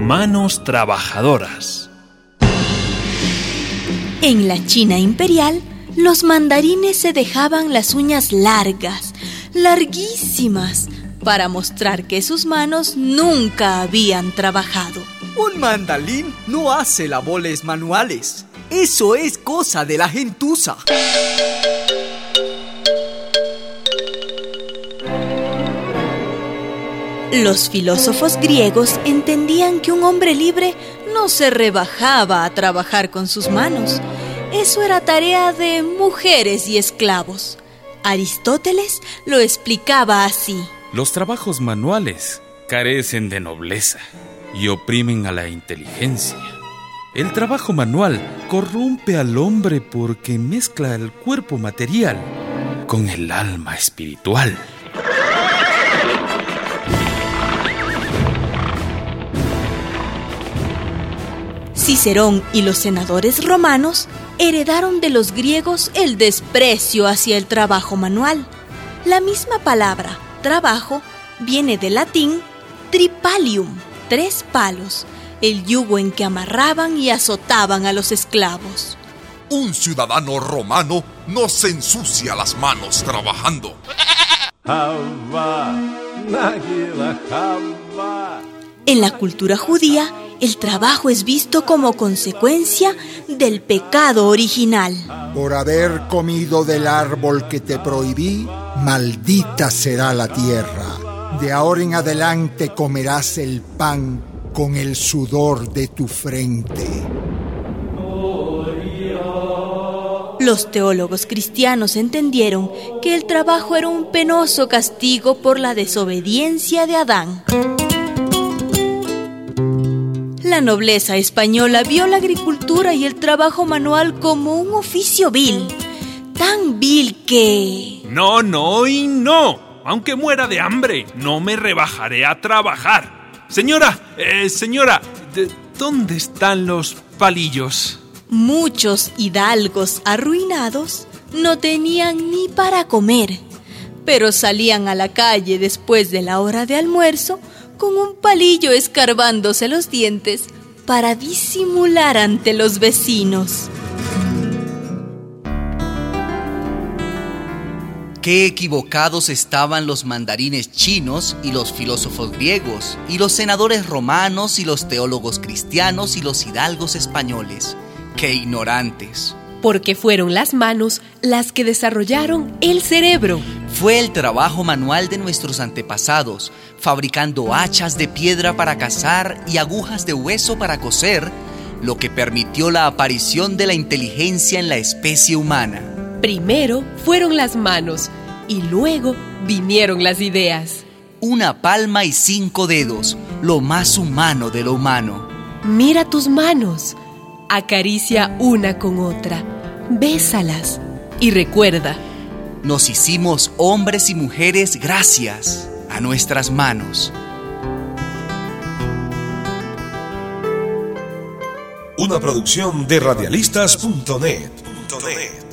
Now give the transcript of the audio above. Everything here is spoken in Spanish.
manos trabajadoras. En la China imperial, los mandarines se dejaban las uñas largas, larguísimas, para mostrar que sus manos nunca habían trabajado. Un mandarín no hace labores manuales. Eso es cosa de la gentuza. Los filósofos griegos entendían que un hombre libre no se rebajaba a trabajar con sus manos. Eso era tarea de mujeres y esclavos. Aristóteles lo explicaba así. Los trabajos manuales carecen de nobleza y oprimen a la inteligencia. El trabajo manual corrompe al hombre porque mezcla el cuerpo material con el alma espiritual. Cicerón y los senadores romanos heredaron de los griegos el desprecio hacia el trabajo manual. La misma palabra, trabajo, viene del latín tripalium, 3 palos, el yugo en que amarraban y azotaban a los esclavos. Un ciudadano romano no se ensucia las manos trabajando. En la cultura judía, el trabajo es visto como consecuencia del pecado original. Por haber comido del árbol que te prohibí, maldita será la tierra. De ahora en adelante comerás el pan con el sudor de tu frente. Los teólogos cristianos entendieron que el trabajo era un penoso castigo por la desobediencia de Adán. La nobleza española vio la agricultura y el trabajo manual como un oficio vil, tan vil que... No, no y no. Aunque muera de hambre, no me rebajaré a trabajar. Señora, ¿dónde están los palillos? Muchos hidalgos arruinados no tenían ni para comer, pero salían a la calle después de la hora de almuerzo con un palillo escarbándose los dientes para disimular ante los vecinos. Qué equivocados estaban los mandarines chinos y los filósofos griegos, y los senadores romanos y los teólogos cristianos y los hidalgos españoles. ¡Qué ignorantes! Porque fueron las manos las que desarrollaron el cerebro. Fue el trabajo manual de nuestros antepasados, fabricando hachas de piedra para cazar y agujas de hueso para coser, lo que permitió la aparición de la inteligencia en la especie humana. Primero fueron las manos y luego vinieron las ideas. Una palma y 5 dedos, lo más humano de lo humano. Mira tus manos, acaricia una con otra, bésalas y recuerda. Nos hicimos hombres y mujeres gracias a nuestras manos. Una producción de radialistas.net.